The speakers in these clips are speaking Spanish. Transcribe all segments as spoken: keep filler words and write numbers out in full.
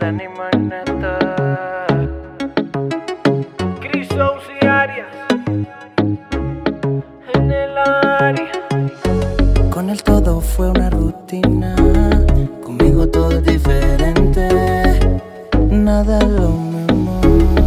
Dani Magneta, Chris y Arias en el área. Con él todo fue una rutina, conmigo todo es diferente, nada es lo mismo.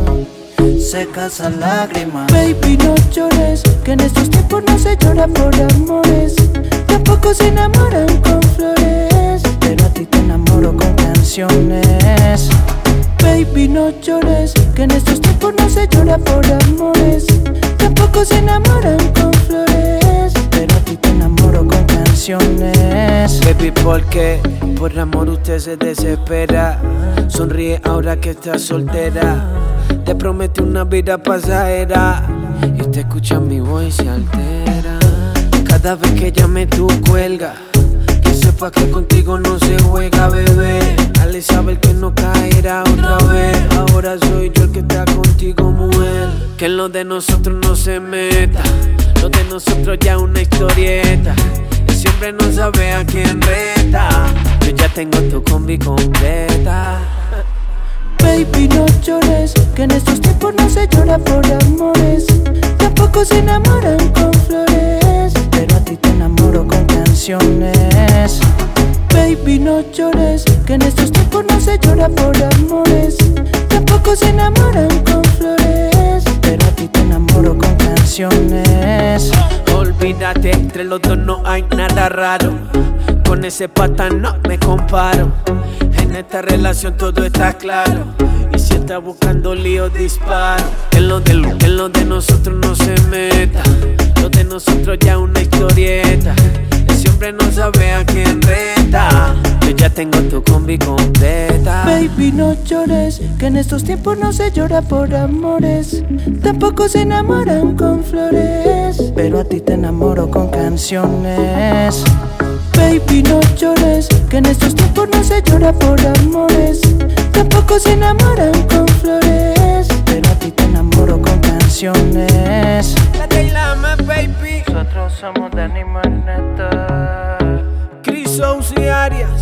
Secas las lágrimas, baby no llores, que en estos tiempos no se llora por amores, tampoco se enamoran con flores, pero a ti te enamoro con canciones. Baby no llores, que en estos tiempos no se llora por amores, tampoco se enamoran con flores, pero a ti te enamoro con canciones. Baby, ¿por qué? Por amor usted se desespera. Sonríe ahora que está soltera. Te prometí una vida pasajera y usted escucha mi voz y se altera. Cada vez que llame tú cuelga, que sepa que contigo no se juega, bebé. Dale saber que no caerá otra vez. Ahora soy yo el que está contigo, mujer. Que en lo de nosotros no se meta, lo de nosotros ya es una historieta. Y siempre no sabe a quién reta. Yo ya tengo tu combi completa. Baby no llores, que en estos tiempos no se llora por amores, tampoco se enamoran con flores, pero a ti te enamoro con canciones. Baby no llores, que en estos tiempos no se llora por amores, tampoco se enamoran con flores, pero a ti te enamoro con canciones. Olvídate, entre los dos no hay nada raro. Con ese pata no me comparo. En esta relación todo está claro. Y si está buscando lío, disparo. En lo de, en lo de nosotros no se meta. Lo de nosotros ya es una historieta. Ese hombre no sabe a quién reta. Yo ya tengo tu combi completa. Baby no llores, que en estos tiempos no se llora por amores, tampoco se enamoran con flores, pero a ti te enamoro con canciones. Baby no llores, que en estos tiempos no se llora por amores, tampoco se enamoran con flores, pero a ti te enamoro con canciones. La de Lama, baby. Nosotros somos Dani Magneta, Chris y Arias.